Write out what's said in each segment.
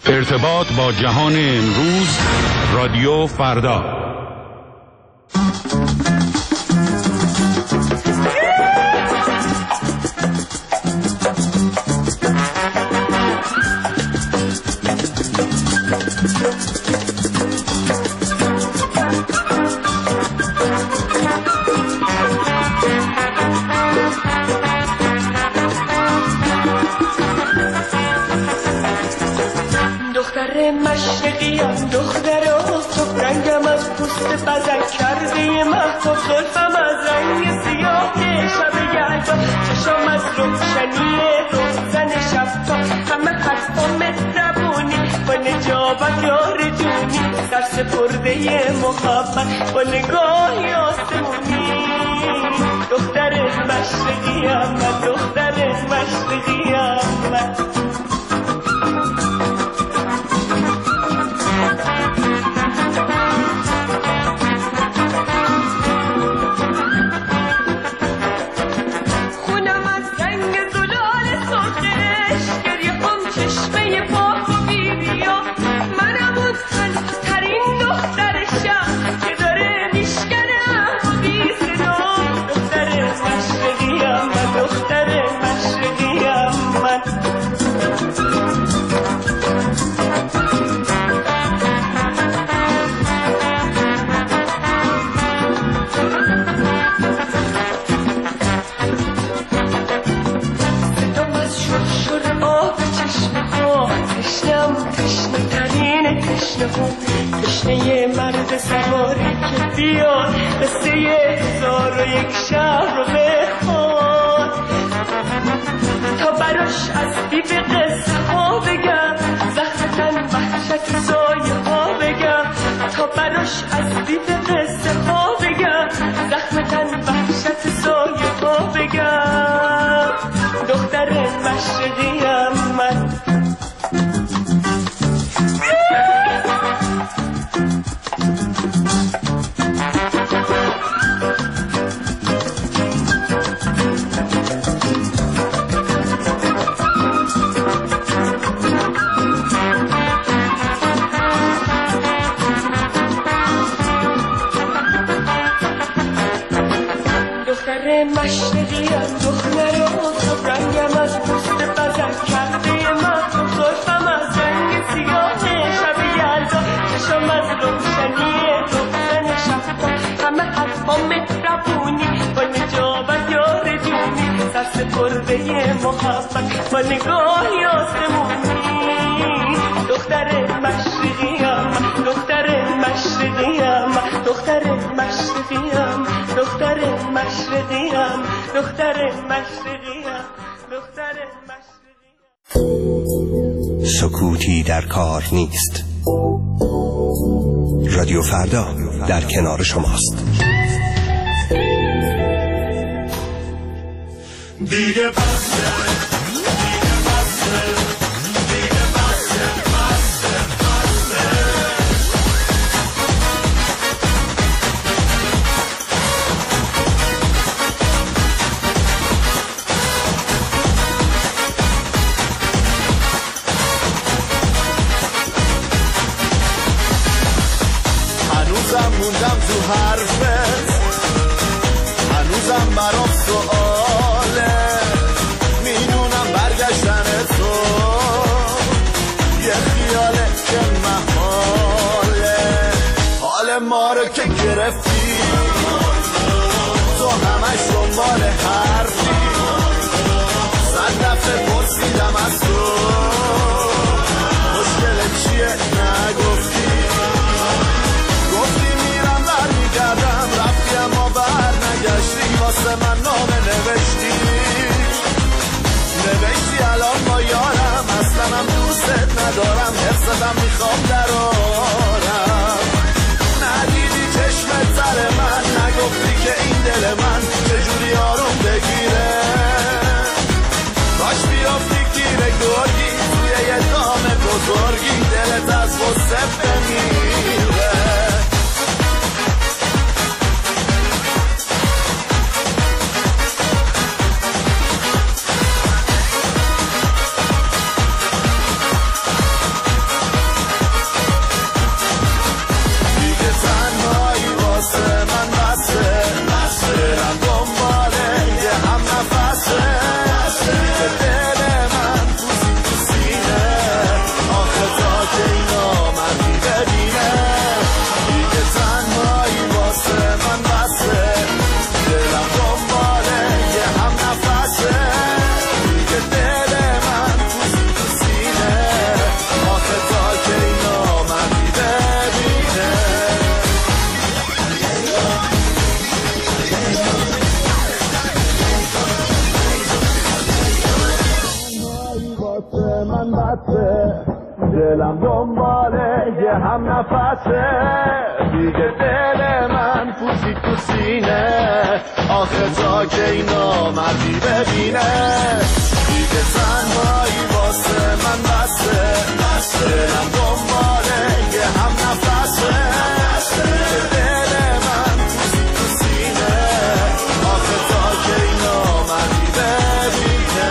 ارتباط با جهان امروز، رادیو فردا. مشرقیم دختر آفتاب رنگم از پوست بدن کرده مهتاب زلفم از رنگ سیاه شب یلدا چشم از روشنی روزن شبتاب همه حرفا مهربونی با نجابت یاردونی سر سپرده محبت با نگاهی آسمونی دختر مشرقیم من دختر مشرقیم من تشنه مرد سواری که بیاد قصه 1001 شب رو بخواد تا براش از بیب قصه ها بگم زخمتن وحشت سایه ها بگم تا براش از بیب قصه ها بگم زخمتن وحشت سایه ها بگم دختر مشرقیم من مشرقیم دختر آفتاب رنگم از پوست بدن کرده مهتاب زلفم از رنگ سیاه شب یلدا چشم از روشنی روزن شبتاب همه حرفا مهربونی با نجابت یاردونی سر سپرده محبت با نگاهی آسمونی دختر مشرقیم دختر مشرقیم دختر مشرقیم دختر مشرقیم دختر مشرقیم دختر مشرقیم سکوتی در کار نیست. رادیو فردا در کنار شماست. دیگه بسه موندم تو حرفت هنوزم برام سؤاله میدونم برگشتن تو یه خیاله که محاله حال ما رو که گرفتی تو همش دنبال حرفی 100 دفعه پرسیدم از تو مشکل چیه نگفتی رفتی اما بر نگشتی واسه من نامه نوشتی الان با یارم اصلا هم دوست ندارم حفظتم میخوام درارم ندیدی چشمت سر من نگفتی که این دل من چجوری آروم بگیره کاش بیافتی گیره گرگی توی یه دام بزرگی دلت از غصه بمیره بسته، دلم دنباله یه هم نفسه، دیگه دل من پوشید تو سینه، آخه تا که اینا مردی ببینه، دیگه تنهایی واسه من بسته، دلم دنباله یه هم نفسه، دیگه دل من پوشید تو سینه، آخه تا که اینا مردی ببینه.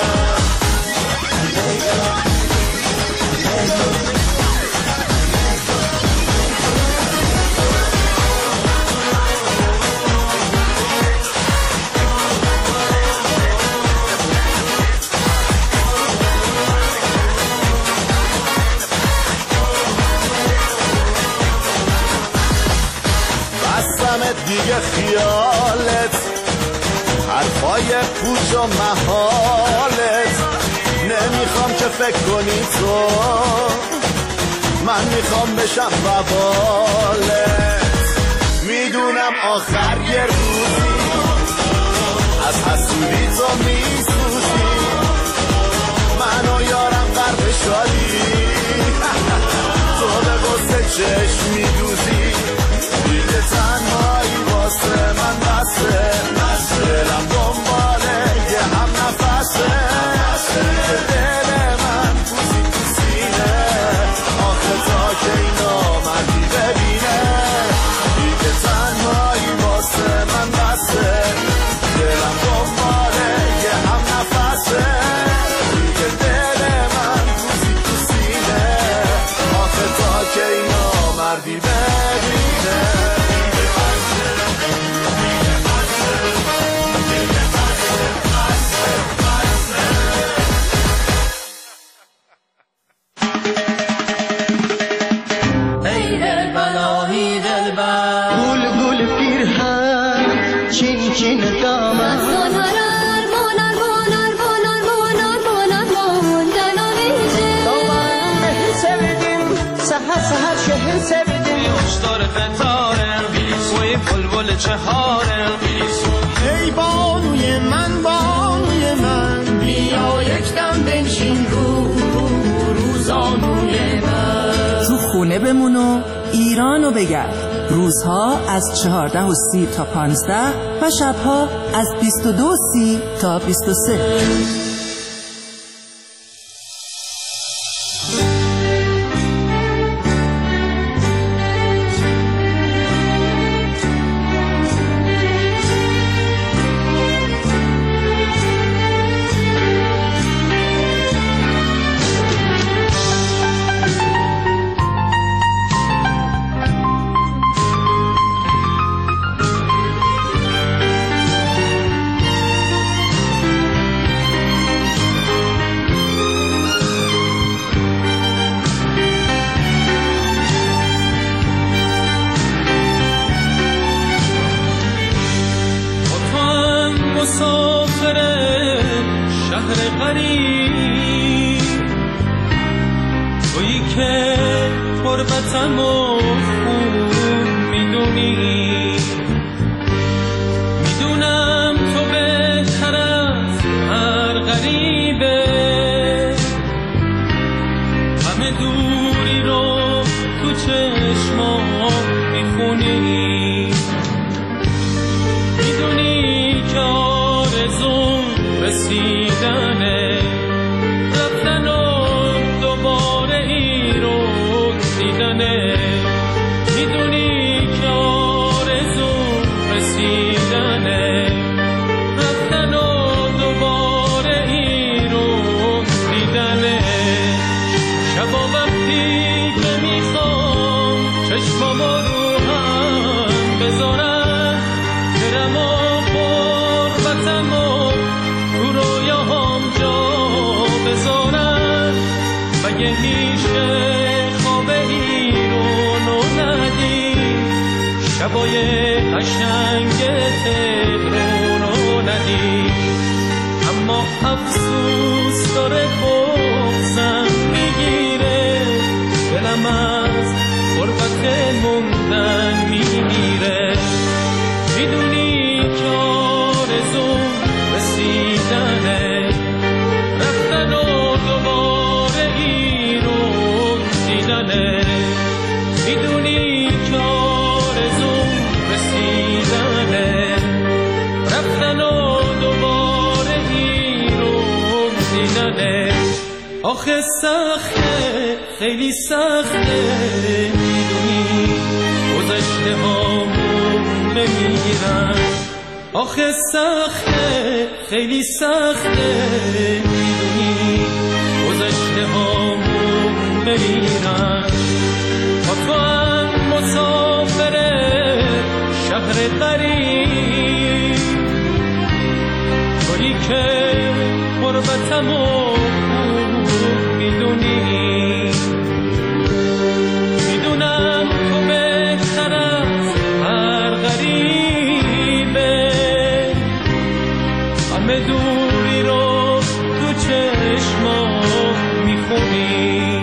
دیگه خیالت حرفای پوچ و محالت، نمیخوام که فکر کنی تو، من میخوام بشم ببالت، میدونم آخر یه روزی از حسودی تو میسوزی، من و یارم غرق شادی، تو به غصه چشم میدوزی، دیگه تنهایی واسه من بسته، دلم دنباله یه هم نفسه، دیگه دل من پوزید تو سینه، آخه تا که اینا مردی ببینه، دیگه تنهایی واسه من بسته، دلم دنباله یه هم نفسه، دیگه دل من پوزید تو سینه، آخه تا که اینا مردی ببینه. ای بانوی من بیا یک دم بنشین روزانوی من، تو خونه بمون و ایرانو بگرد. روزها از 14:30 تا 15 و شبها از 22:30 تا 23. شبای قشنگ تهران رو ندید، اما افسوس داره بغضم میگیره، دلم از غربت موندن میمیره. میدونی که آرزوم رسیدنه، رفتن و دوباره سخته خیلی سخته میدونی گذشته هامون بمیرن آخه سخته خیلی سخته میدونی گذشته هامون بمیرن با تو هم مسافر شهر غریب تویی که غربتمو میدونی میدونم تو بهتر از هر غریبه همه دوری رو تو چشما میخونی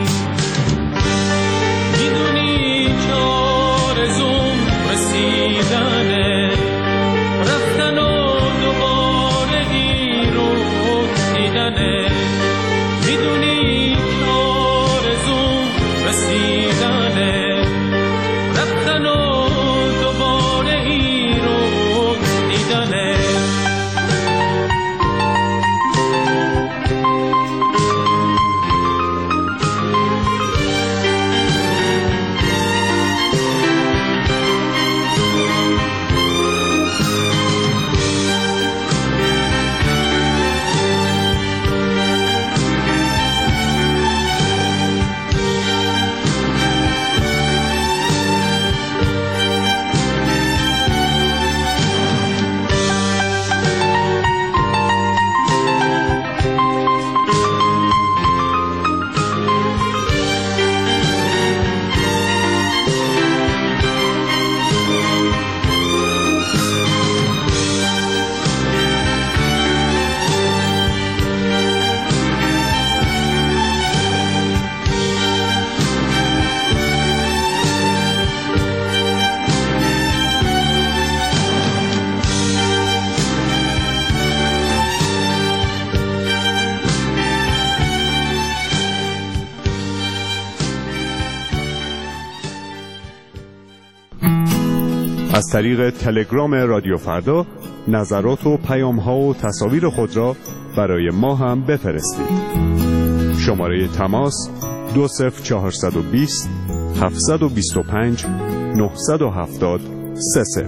میدونی که آرزوم رسیدنه رفتن و دوباره این رو دیدنه میدونی که آرزوم رسیدنه رفتن و دوباره این رو دیدنه از طریق تلگرام رادیو فردا نظرات و پیام‌ها و تصاویر خود را برای ما هم بفرستید. شماره تماس 20420 725 970 30.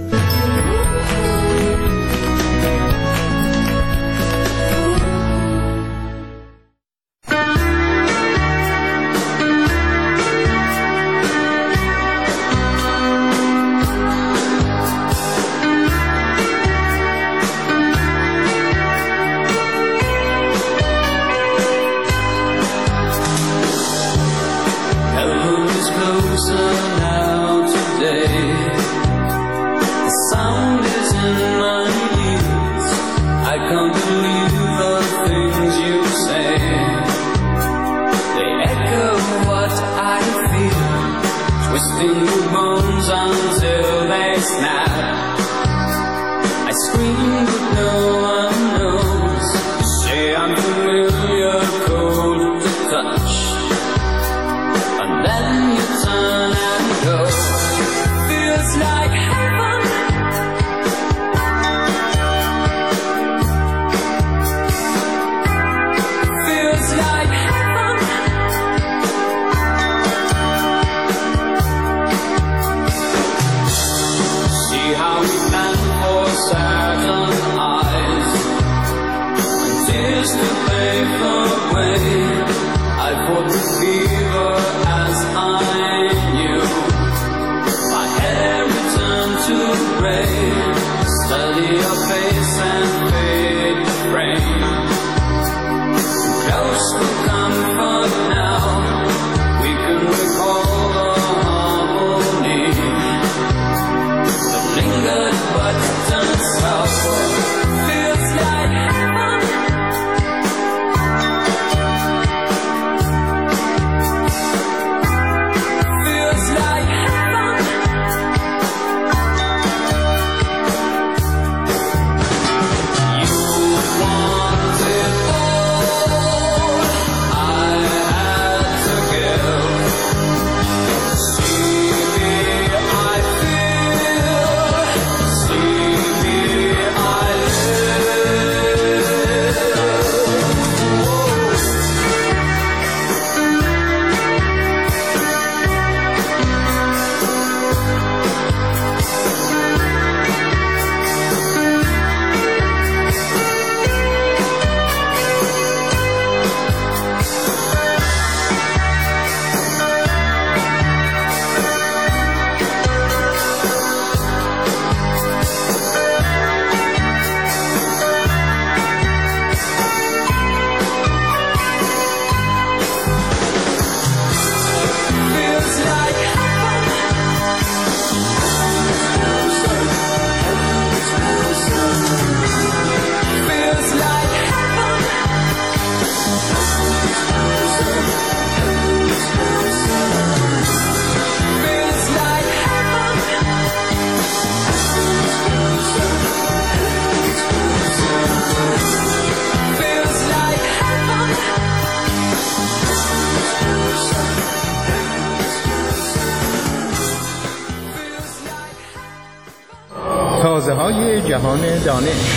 آوازه‌های جهان دانش.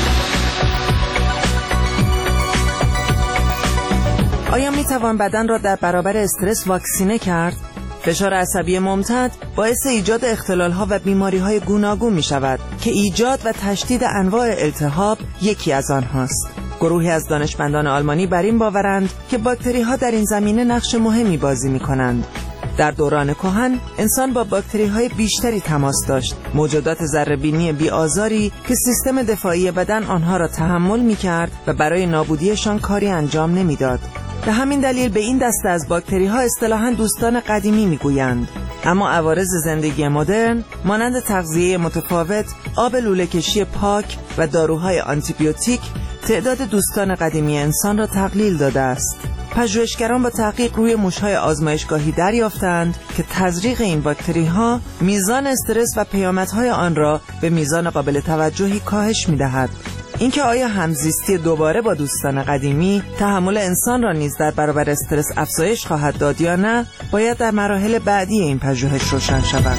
آیا میتوان بدن را در برابر استرس واکسینه کرد؟ فشار عصبی ممتد باعث ایجاد اختلال‌ها و بیماری‌های گوناگون می‌شود که ایجاد و تشدید انواع التهاب یکی از آنهاست. گروهی از دانشمندان آلمانی بر این باورند که باکتری‌ها در این زمینه نقش مهمی بازی می‌کنند. در دوران کهن انسان با باکتری‌های بیشتری تماس داشت، موجودات ذره‌بینی بی‌آزاری که سیستم دفاعی بدن آنها را تحمل می‌کرد و برای نابودیشان کاری انجام نمی‌داد. به همین دلیل به این دسته از باکتری‌ها اصطلاحاً دوستان قدیمی می‌گویند. اما عوارض زندگی مدرن مانند تغذیه متفاوت، آب لوله‌کشی پاک و داروهای آنتیبیوتیک تعداد دوستان قدیمی انسان را تقلیل داده است. پژوهشگران با تحقیق روی موش‌های آزمایشگاهی دریافتند که تزریق این باکتری‌ها میزان استرس و پیامدهای آن را به میزان قابل توجهی کاهش می‌دهد. اینکه آیا همزیستی دوباره با دوستان قدیمی تحمل انسان را نیز در برابر استرس افزایش خواهد داد یا نه، باید در مراحل بعدی این پژوهش روشن شود.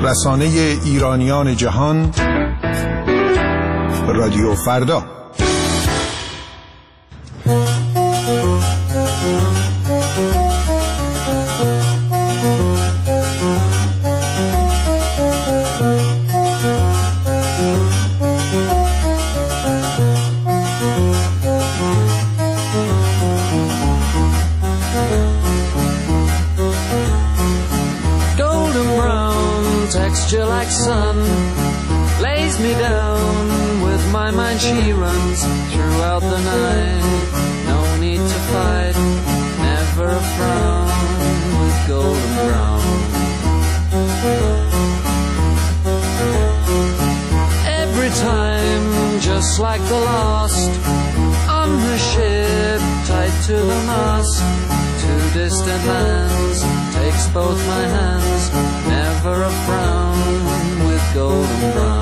رسانه ایرانیان جهان، رادیو فردا. Like sun lays me down with my mind, she runs throughout the night. No need to fight, never a frown with golden brown. Every time, just like the last, on her ship tied to the mast, to distant lands takes both my hands, never a frown with golden brown.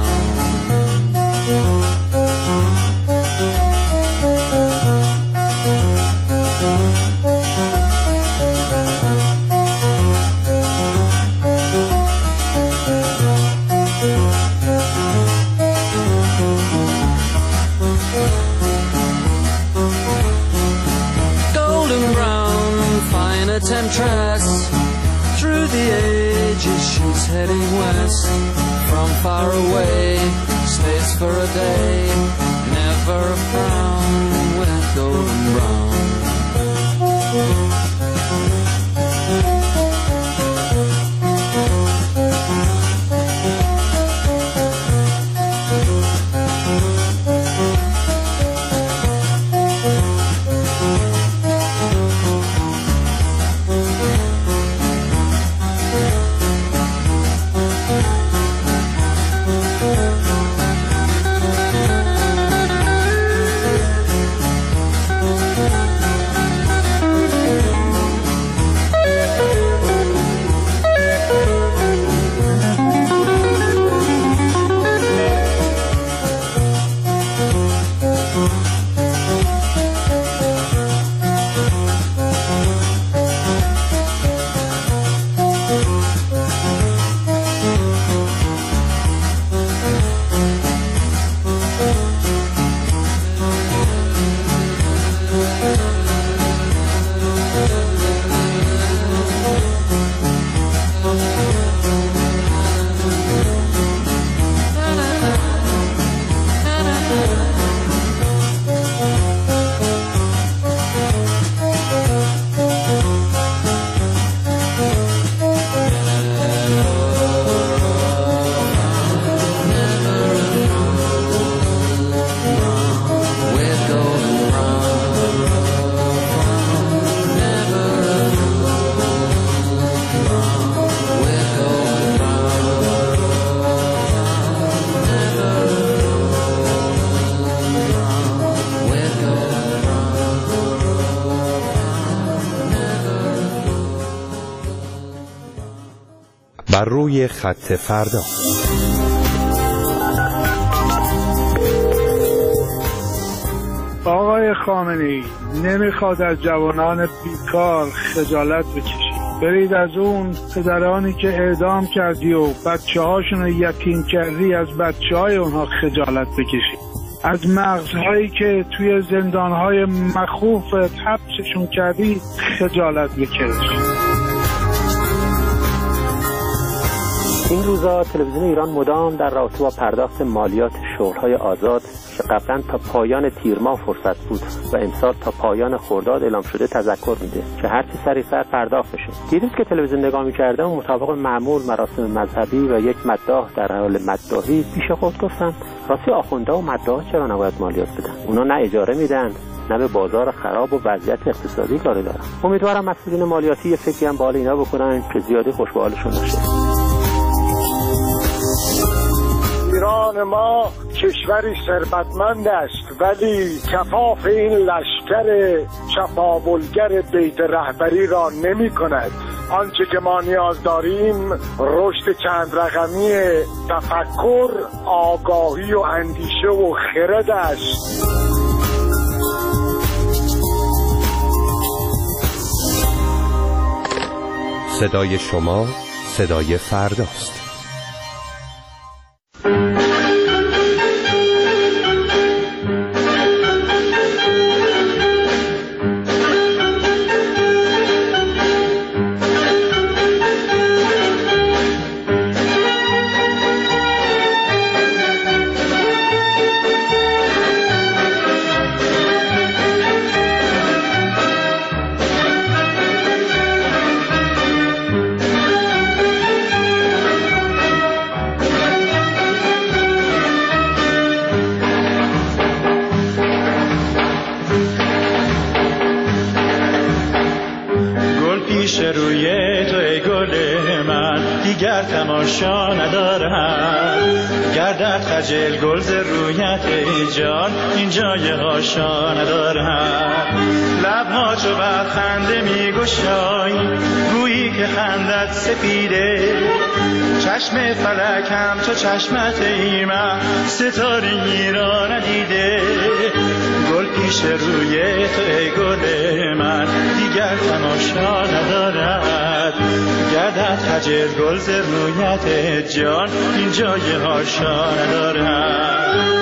Golden brown, fine a temptress, through the ages she's heading west. From far away, stays for a day, never a frown with golden brown. بر روی خط فردا. آقای خامنه‌ای نمیخواد از جوانان بیکار خجالت بکشید. برید از اون پدرانی که اعدام کردی و بچه‌هاشون رو یتیم کردی از بچه‌های اونها خجالت بکشید. از مغزهایی که توی زندانهای مخوف حبسشون کردی خجالت بکشید. این روزا تلویزیون ایران مدام در رابطه با پرداخت مالیات شغل‌های آزاد که قبلا تا پایان تیر ماه فرصت بود و امسال تا پایان خرداد اعلام شده تذکر میده که هرچی سریع‌تر پرداخت بشه. دیروز که تلویزیون نگاه می‌کردم مطابق معمول مراسم مذهبی و یک مداح در حال مداحی پیش خود گفتم راستی آخوندا و مداح چرا نباید مالیات بدن؟ اونا نه اجاره میدن نه به بازار خراب و وضعیت اقتصادی کاری دارن. امیدوارم مسئولین مالیاتی یه فکری هم به حال اینا بکنن که زیادی خوش به حالشون نشه. ایران ما کشوری ثروتمند است ولی کفاف این لشکر چپاولگر بیت رهبری را نمی کند. آنچه که ما نیاز داریم رشد چند رقمی تفکر، آگاهی و اندیشه و خرد است. صدای شما صدای فرداست. دیگر تماشا ندارد. گردد خجل گل ز رویت ای جان، این جای هاشا ندارد. لبها چو بر خنده می گشایی، گویی که خندت سپیده. چشم فلک هم چو چشمت ای مه، ستاره‌ای را ندیده. گل پیش روی تو ای گل من، دیگر تماشا ندارد. گردد خجل گل ز رویت جان، این جای هاشا ندارد.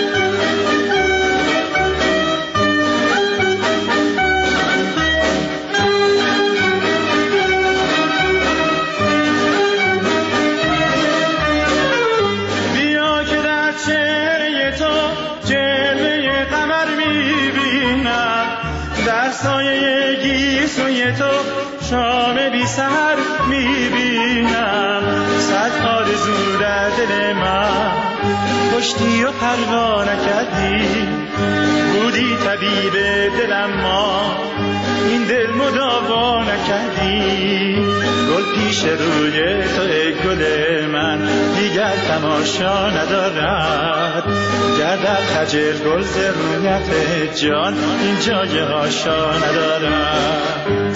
سایه گیسوی تو شام بی سحر میبینم. صد آرزو در دل من کشتی و پروا نکردی. بودی طبیب دلم ما این دل مداوا نکردی. گل پیش روی تو ای گل من، دیگر تماشا ندارد. گردد خجل گل ز رویت جان، این جای هاشا ندارد.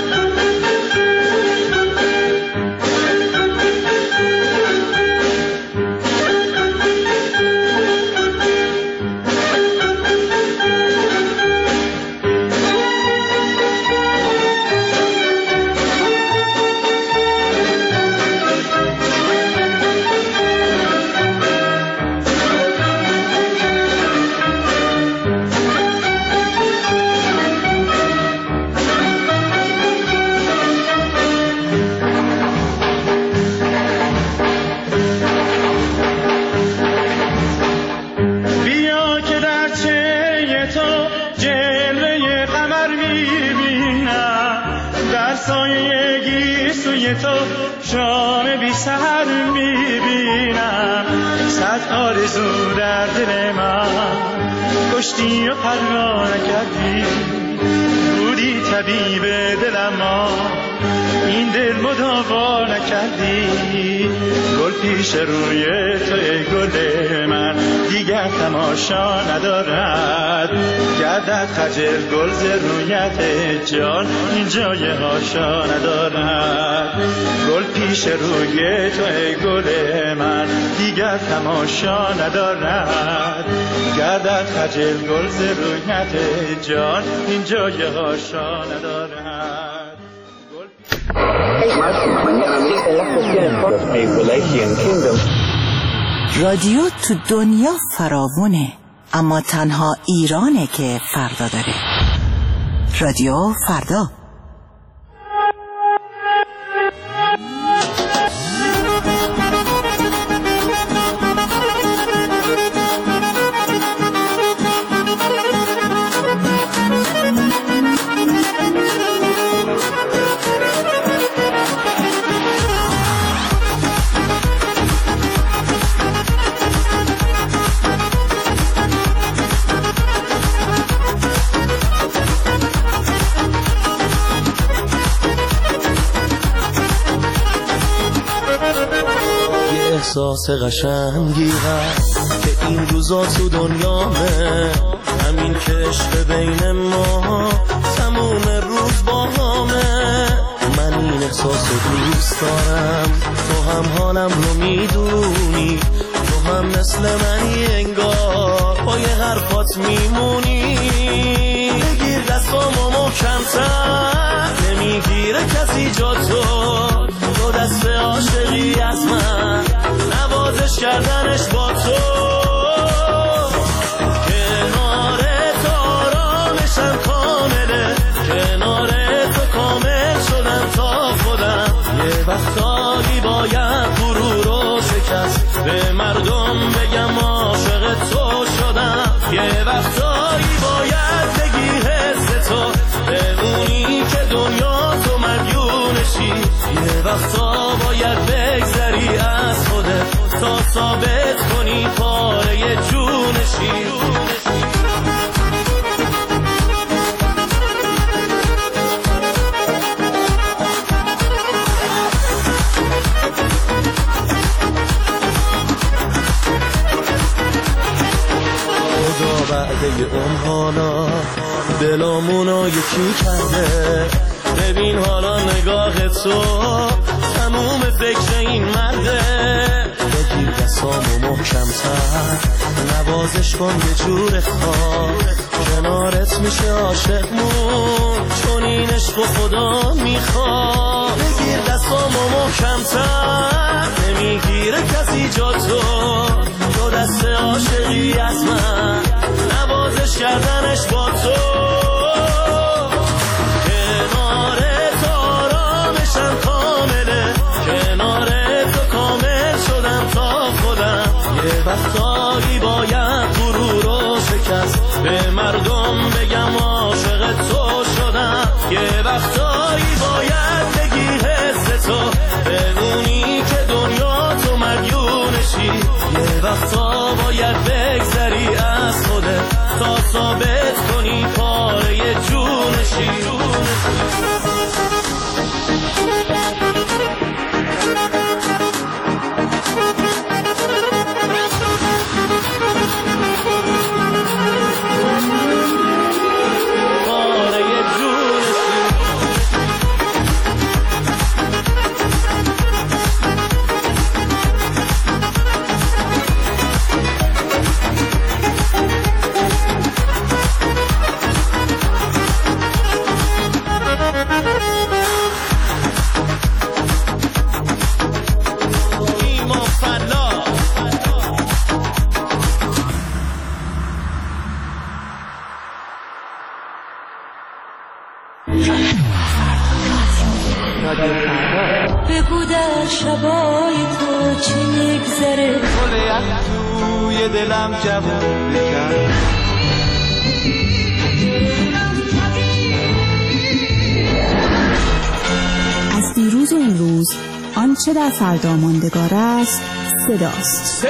تو شام بی سحر میبینم. صد آرزو در دل من کشتی و پروا نکردی. بودی طبیب دلم ما این دل مداوا نکردی. گل پیش روی تو ای گل من، دیگر تماشا ندارد. گردد خجل گل ز رویت جان، این جای هاشا ندارد. گل پیش روی تو ای گل من، دیگر تماشا ندارد. گردد خجل گل ز رویت جان، این جای هاشا ندارد. رادیو تو دنیا فراوونه، اما تنها ایرانه که فردا داره. رادیو فردا. احساس قشنگی هست که این روزا تو دنیامه، همین که عشق بین ما تموم روز با همه. من این احساس دوست دارم، تو هم حالم رو میدونی. تو هم مثل منی انگار با یه حرفات میمونی. بگیر دستامو محکم‌تر، نمیگیره کسی جا تو دست عاشقی از من، نوازش کردنش با تو. کنار تو آرامشم کامله، کنار تو کامل شدم تا خودم. یه وقتایی باید غرور رو شکست، به مردم بگم عاشق تو شدم. یه وقتایی باید بگی حس تو، بمونی که دنیا تو مدیونشی. یه وقتا باید بگذری از خودت تا ثابت کنی پاره جونشی. پی اون حالا دلامونو یکی کرده. ببین حالا نگاه تو تموم فکر این مرده. بگیر دستامو محکم‌تر نوازش کن یه جور خواب، کنارت میشه عاشقمون چون این عشق و خدا میخواد. بگیر دستامو محکم‌تر نمیگیره کسی جا تو دست عاشقی از من نوازش کردنش با تو. کنارت آرامشم کامله، کنارت کامل شدم تا خودم. یه وقتایی باید غرور و شکست به مردم بگم عاشق تو شدم. یه وقتایی باید بگی حس تو به اونی که دنیا تو مدیونشی. یه وقتا باید بگذری از خودت تا ثابت کنی پاره جونشی. بگو در شبای تو چی میگذره، گل یخ توی دلم جوون بکن. از دیروز و امروز آنچه در فردا ماندگار است صداست.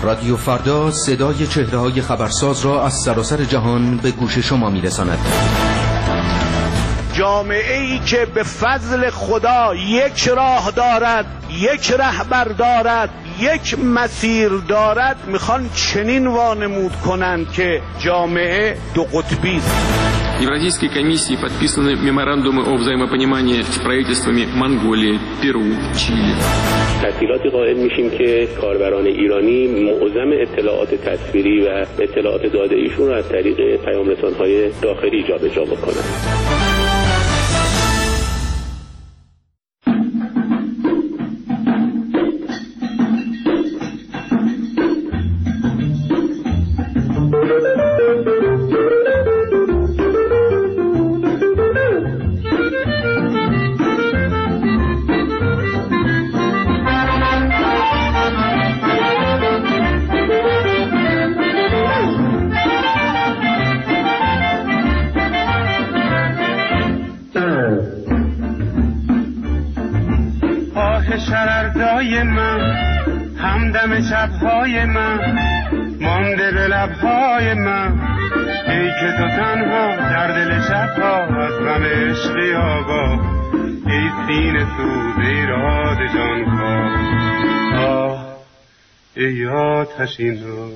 رادیو فردا صدای چهره‌های خبرساز را از سراسر جهان به گوش شما می‌رساند. جامعه‌ای که به فضل خدا یک راه دارد، یک رهبر دارد، یک مسیر دارد، میخوان چنین وانمود کنند که جامعه دو قطبی است. Евразийской комиссии подписаны меморандумы о взаимопонимании с правительствами Монголии, Перу, Чили. تسهیلاتی قائل میشیم که کاربران ایرانی معظم اطلاعات تصویری و اطلاعات داده ایشون را از طریق پیام رسان‌های داخلی جابجا بکنند. شرردای من همدم شبهای من مانده به لبهای من، ای که تو تنها در دل شبها از غم عشقی آگاه، ای سینه سوز ایراد جانکاه، آه ای آتشین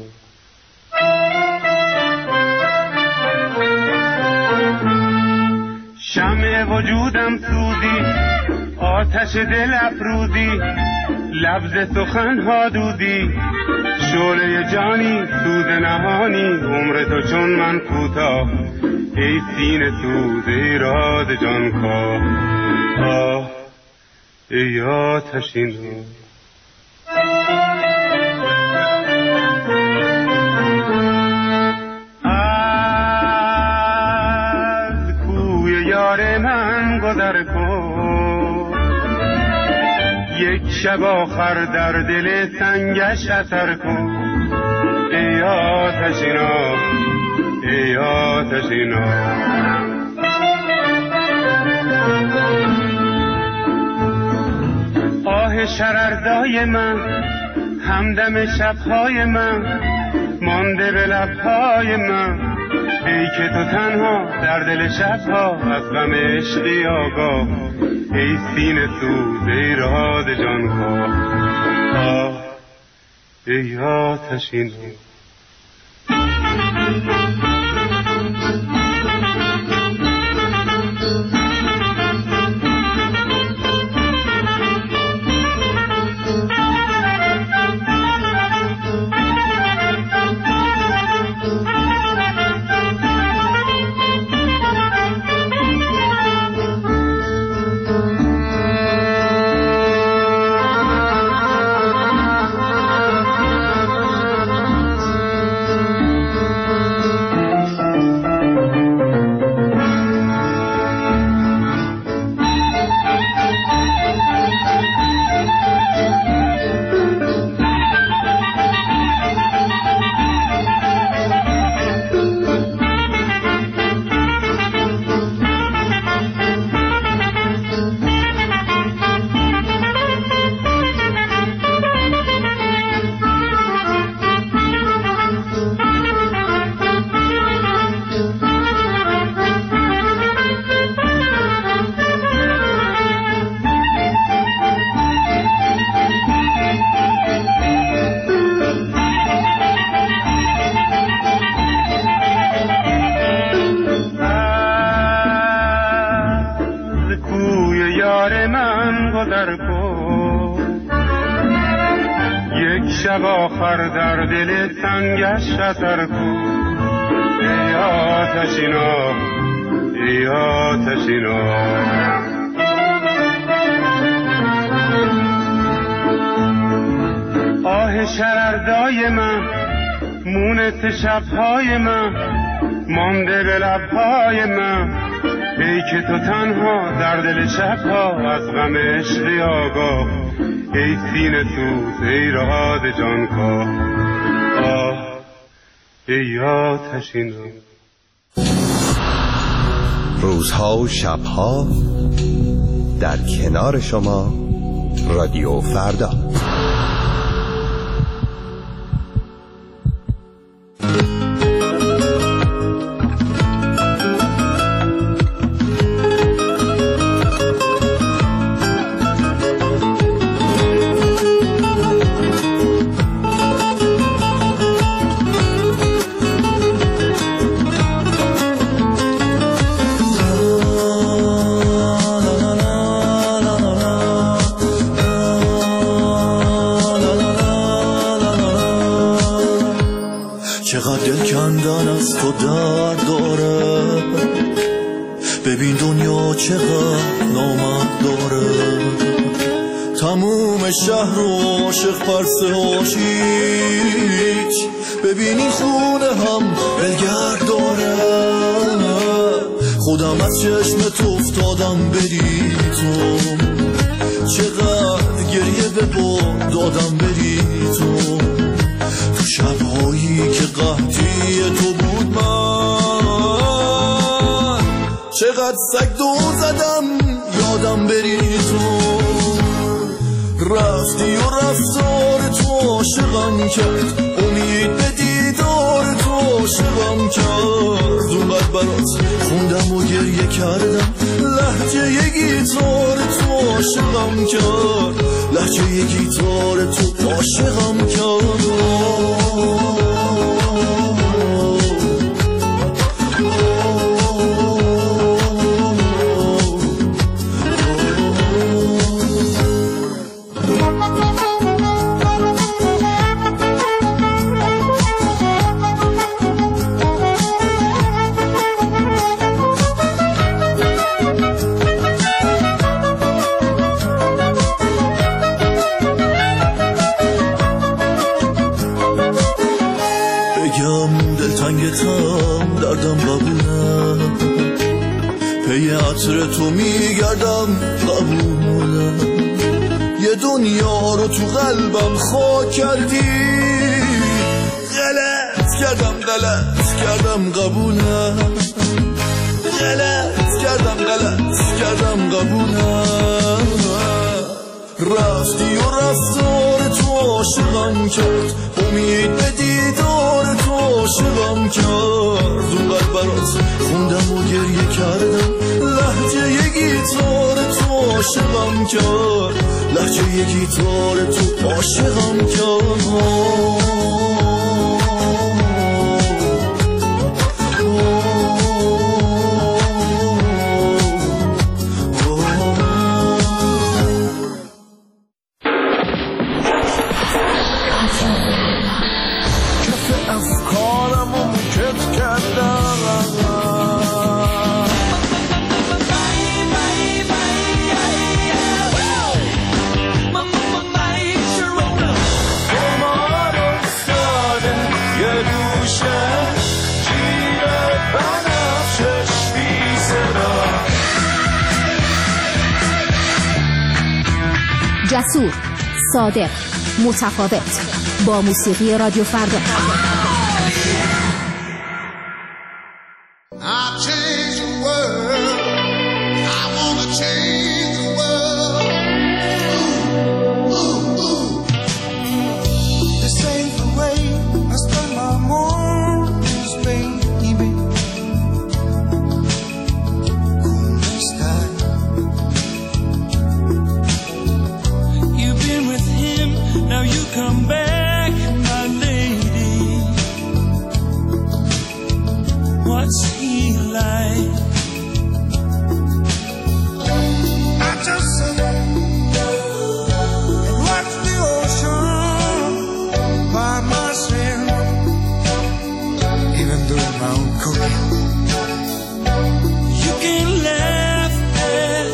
شمع وجودم سوزی، آتش دل افروزی، لفظ سخنها دودی، شعله جانی سوز نهانی، عمر تو چون من کوتاه، ای سینه سوز ایراد جانکاه، آه ای آتشین از کوی یار من گذر کن، یک شب آخر در دل سنگش اثر کن، ای آتشینا ای آتشینا. آه شرردای من همدم شبهای من مانده به لبهای من، ای که تو تنها در دل شبها از غم عشقی آگاه، ای سینه سوز ایراد جانکاه، آه ای آتشین آخر در دل سنگش اثر کن، ای آتشینا ای آتشینا. آه شرردای من مونت شبهای من مانده به لبهای من، ای که تو تنها در دل شبها از غم عشقی آگاه، ای سینه سوز ایراد جانکاه، آه ای آتشین. روزها و شبها در کنار شما رادیو فردا. چقدر دل کندن از تو درد داره. ببین دنیا چقدر نامرد داره. تموم شهر و عاشق پرسه هاشیچ. ببین این خونه هم بلگرد داره. خودم از چشم تو افتادم بری تو. چقدر گریه به باد دادم بری تو. تو شبهایی که قحطی تو بود من. چقدر سگ دو زدم یادم بری تو. رفتی و رفتار تو عاشقم کرد. امید به دیدار تو عاشقم کرد. اونقدر برات خوندم و گریه کردم. لهجه ی گیتار تو عاشقم کرد. لهجه ی گیتار تو عاشقم کرد. دردم قبوله. پی عطر تو میگردم قبوله. یه دنیا رو تو قلبم خاک کردی. غلط کردم قبوله. غلط کردم قبوله. رفتی و رفتار تو عاشقم کرد. امید به دیدار تو عاشقم کرد. اونقدر برات خوندم و گریه کردم. لهجه ی گیتار تو عاشقم کرد. لهجه ی گیتار تو عاشقم کرد. جسور، صادق، متفاوت، با موسیقی رادیو فردا.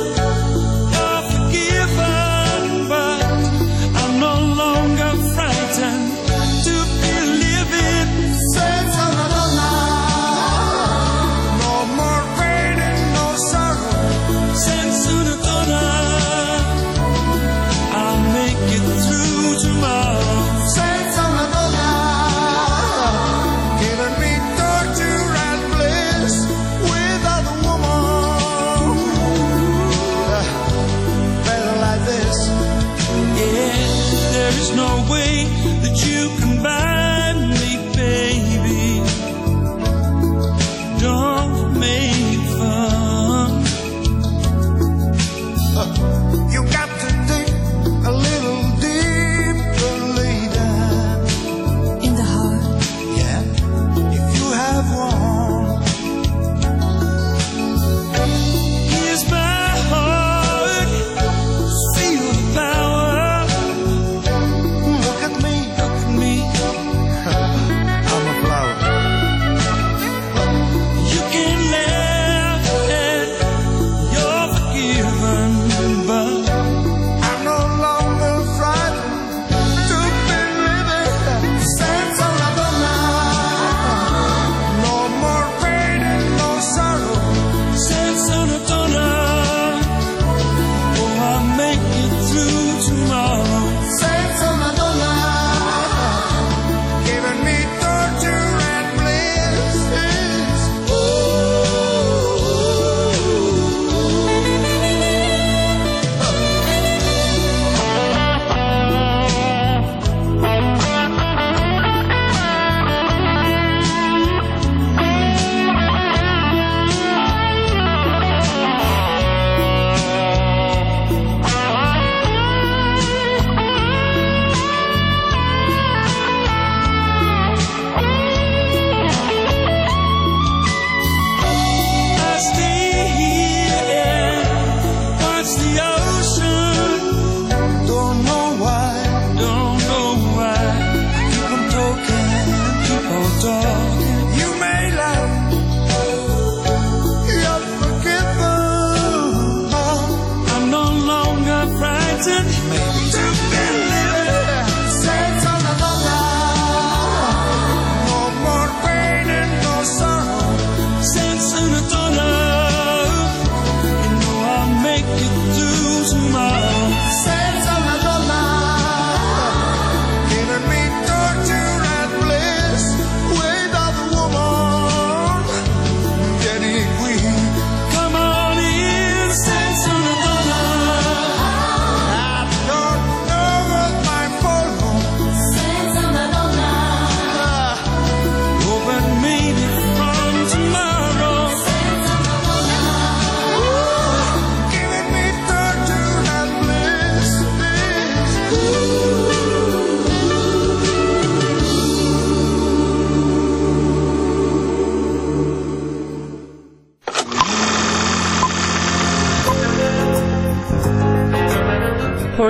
Frightened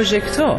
پروژکتور.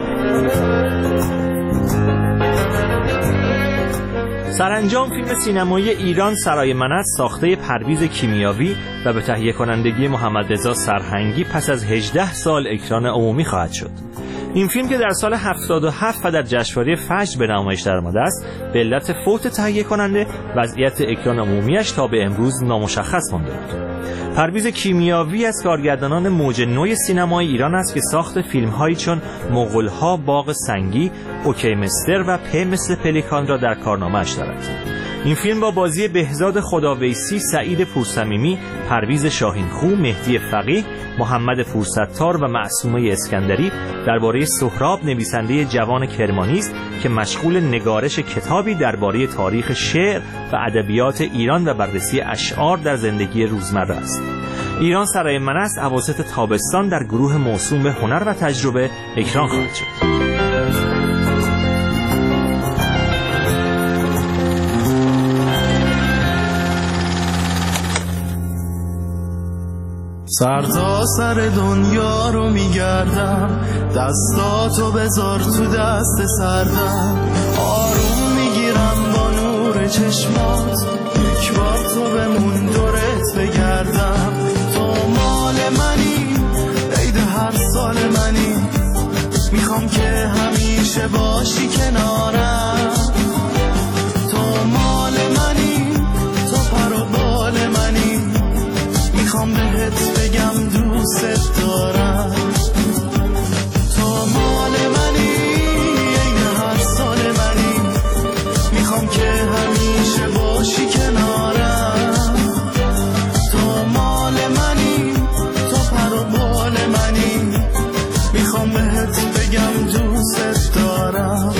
سرانجام فیلم سینمایی ایران سرای منت ساخته پرویز کیمیاوی و به تهیه کنندگی محمد رضا سرهنگی پس از 18 سال اکران عمومی خواهد شد. این فیلم که در سال 77 و در جشنواره فجر به نمایش درآمده است، به علت فوت تهیه کننده وضعیت اکران عمومیش تا به امروز نامشخص مانده بود. پرویز کیمیاوی از کارگردانان موج نو سینمای ایران است که ساخت فیلم‌هایی چون مغول‌ها، باغ سنگی، اوکی مستر و پ مثل پلیکان را در کارنامه‌اش دارد. این فیلم با بازی بهزاد خداویسی، سعید پورصمیمی، پرویز شاهینخو، مهدی فقیه، محمد فرصت‌تار و معصومه اسکندری درباره سهراب، نویسنده جوان کرمانی است که مشغول نگارش کتابی درباره تاریخ شعر و ادبیات ایران و بررسی اشعار در زندگی روزمره است. ایران سرای منت اواسط تابستان در گروه موسوم به هنر و تجربه اکران خواهد شد. سرتا سر دنیا رو میگردم، دستاتو بذار تو دست سردم، آروم میگیرم با نور چشمات، یک بار تو بمون دورت بگردم. تو مال منی، عید هر سال منی، میخوام که همیشه باشی کنارم. تو مال منی، تو پر و بال منی، میخوام بهت بگم دوست دارم. تو مال منی، عین هر سال منی، میخوام که همیشه باشی کنارم. تو مال منی، تو پر و بال منی، میخوام بهت بگم دوست دارم.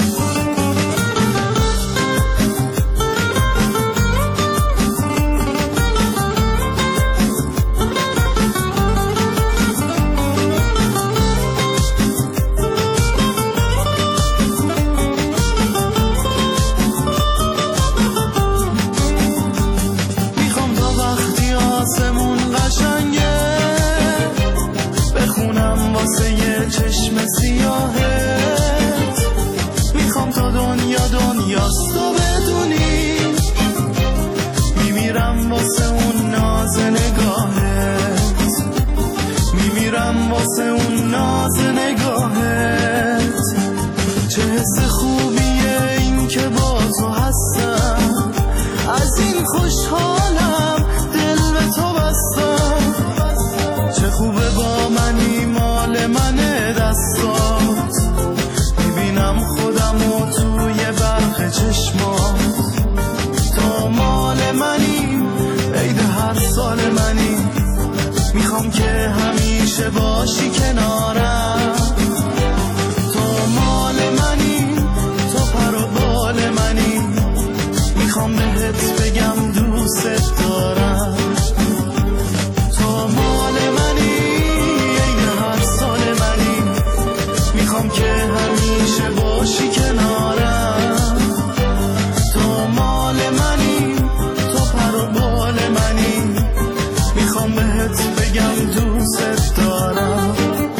چشم سیاهت میخوام تا دنیاست تو بدونی، میمیرم واسه اون ناز نگاهت، میمیرم واسه اون ناز نگاهت. چه حس خوبیه این که با تو هستم، از این خوشحالم دل به تو بستم. چه خوبه با منی، مال منه دستات، میبینم خودمو توی برق چشمات. تو مال منی، عید هر سال منی، میخوام که همیشه باشی کنارم. تو مال منی، تو پر و بال منی، میخوام بهت بگم دوست دارم. تو مال منی، میخوام که همیشه باشی کنارم. تو مال منی، تو پر و بال منی، میخوام بهت بگم دوست دارم.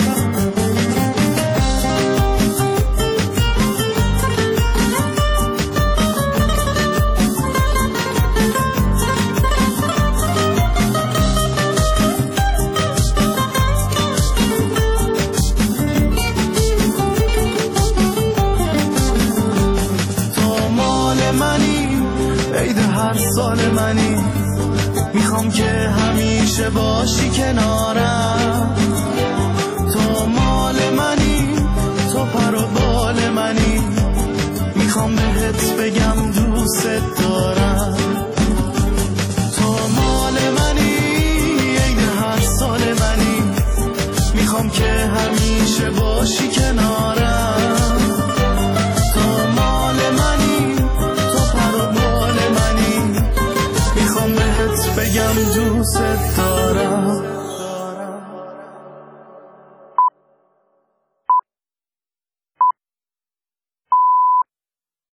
هر سال منی، میخوام که همیشه باشی کنارم. تو مال منی، تو پر و بال منی، میخوام بهت بگم دوست دارم. تو مال منی، عین هر سال منی، میخوام که همیشه باشی کنارم. تو مال منی، تو پر و بال منی، میخوام بهت بگم دوست دارم.